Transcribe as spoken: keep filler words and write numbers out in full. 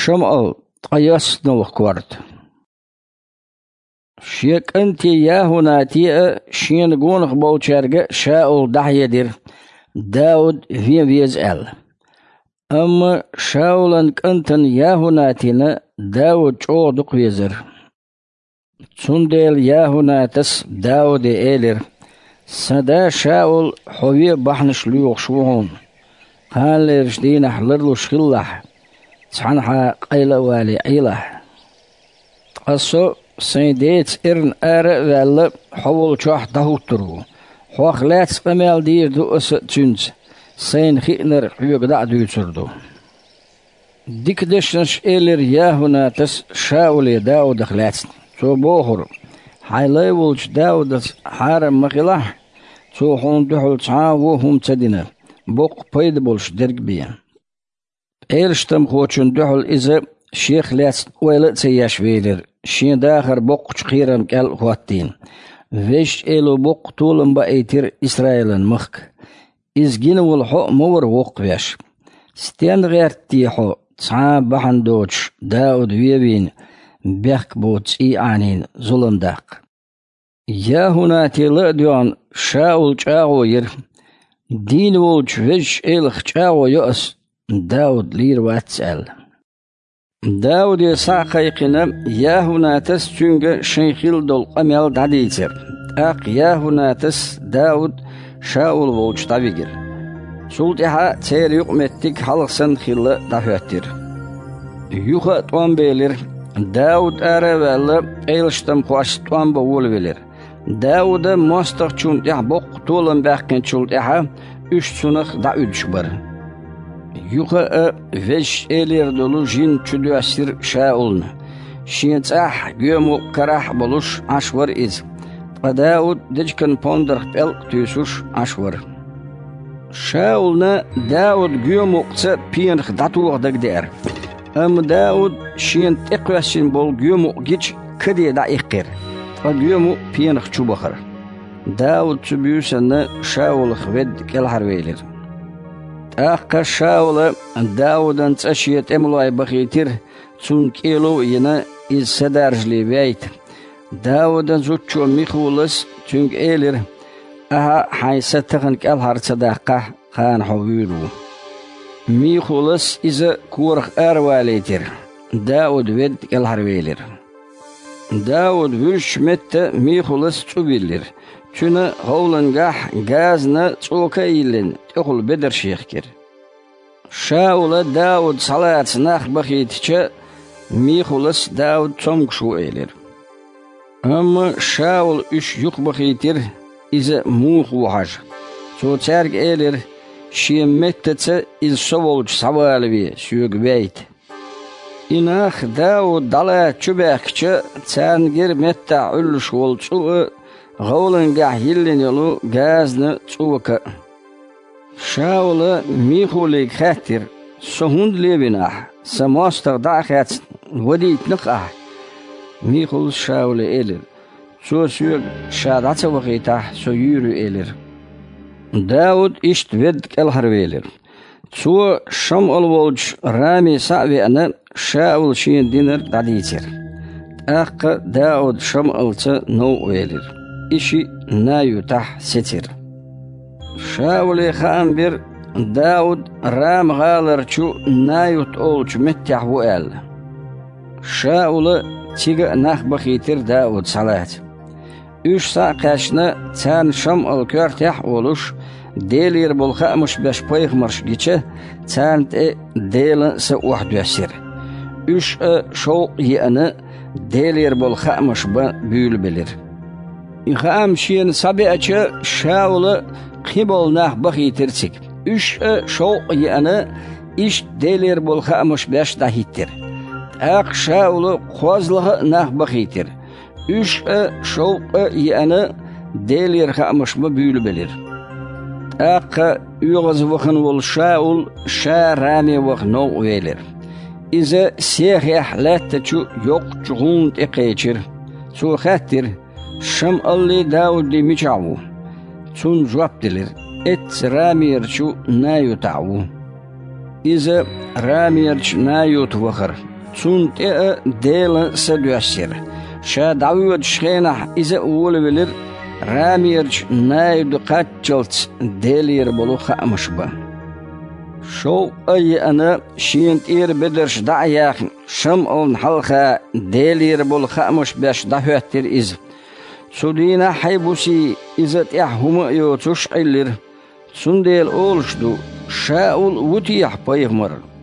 شمال قياس نوخورت شيك أنت يا هناتي شين قونخ بوشارج شاول دحيدر داود في بيزال أما شاولا كنتن يا هناتينا داود شو دق بيزر سندل يا هناتس داود إيلر سدا شاول حوي بحنش ليوخ شوهون قال لرشدين حلرلو شخلح تحنحا قيلة والي عيلة قصو سيديت إرن آر والي حول شوح دهوترو حوخ لاتس قمال دير دو أس تنز سين خينر حيوك دا دوتردو ديك دشنش إيلر يا هناتس شاول داود خلاتس تو بوخر حيلاي ولش داود حارم مخلاح تو حون دحل تعاو هم تدينا بوق بيد بولش درق بيان إيرشتم خوتشن دحل إذا شيخ لاتس ويلا تسياش ويلر شين داخر بوق شخيرم كال خواتين ويش إلو بوق طولم بأيتر إسرائيل مخك إز جينو الحق مور وق ويش ستين غير تيحو تسعى بحن دوتش داود ويبين بيخك بوتس إي عنين ظلم داق يا هنا تلقديون شاول جاوير دين ولج ويش إلخ جاو يؤس داود لير واتسأل داود يساقيقنا يا هنا تسجنج شيخيل دول قميل داديتر أق يا هنا تس داود شاول ولج طبيقر سلطحة تير يقمتك حلقسن خيلة دفاتر يوخا طوان بيلر داود أرى إيلشتم خواش طوان بول بيلر داود مستق چون تح بوق طولن باقين چلتحة üç سنخ دا üç بر يوخا ويش إلير دولو جين چدو أسير شاولن شين تح گيومو كراح بلوش عشور إز داود دجكن پوندر بلق تيسوش عشور شاولنا داود گيومو قصة بينخ داتوغ دق دير أم داود شين تقواسين بول گيومو جيج كدي دا إقير فگيومو بينخ چوبخر داود تبيوسن شاول خود كل حرويلر أخ شاول داود أنت أشيت أملاي بخيتر تون كيلو ينا إز سدارج لبيت داود زوجو ميخولس تونك إيلر أها حيستخن كل هر صداقة خان حويلو ميخولس إذا كورخ أرواليتر داود ود كل حرويلر داود وش مت ميخولس تبيلر تنا هولنجح جازنا توكا يلن تقول بدر شيخكر شاول داود صلاة ناخ بخيتش ميخولس داود تمكشو إيلر أما شاول إش يخ بخيتر إذا موخ وحاج تو تارك إيلر شيم متت إذ سوولج سوالبي سيوك بيت إناخ داود دالا تشباكش تانجر متى علش والتسوء غولنجح يلن يلو غازنا تسوكا شاول ميخوليك خاتر سهوند ليبناح سماستر داخات وديت نقاح ميخول شاول إيلر سو سيوك شادات وغيتاح سو يورو إيلر داود إشت ودك الهرويلر سو شم الولج رامي سعبي أنا شاول شين دينر داديتر أق داود شم الت نو ويلر إشي نايو تح ستر شاول خامبر داود رام غالر شو نايو تولج متح وقال شاول تيجا ناخ بخيتر داود صلاة üç saaqashna tan sham alkör tah oluş delir bulxa muş beş payxmarş geçe tan delen se wahdasir üç şoq yani delir bulxa muş büyül bilir İham şin sabiaçı şaulu qibol nah baxitirçik üç şoq yani iş delir bulxa muş beş dahittir aq şaulu qozlığı nah baxitir üç şoq yani delir xamış mı büyülü bilir. Aq üyğaz vaqın ol şaul şarami vaq no velir. İze siyah latta çu yok çuğun teqeçir. Su xattir şam alli Davud di miçavu. Sun jwap dilir. Et ramir çu nayu ta'u. İze ramir çu nayu tvaqır. цунт э дела садуасер. Ша давид шхена иза улвелер راميرج نايد قاتشلت ديلير بلوخ أمشبا شو أي أنا شينت إير بدرش دعياخ شم أون حلقة ديلير بلوخ أمشباش دهوتر إز سودينا حيبوسي إزت إحهم يوتوش إلير سنديل أولشدو شاول وتيح بيغمر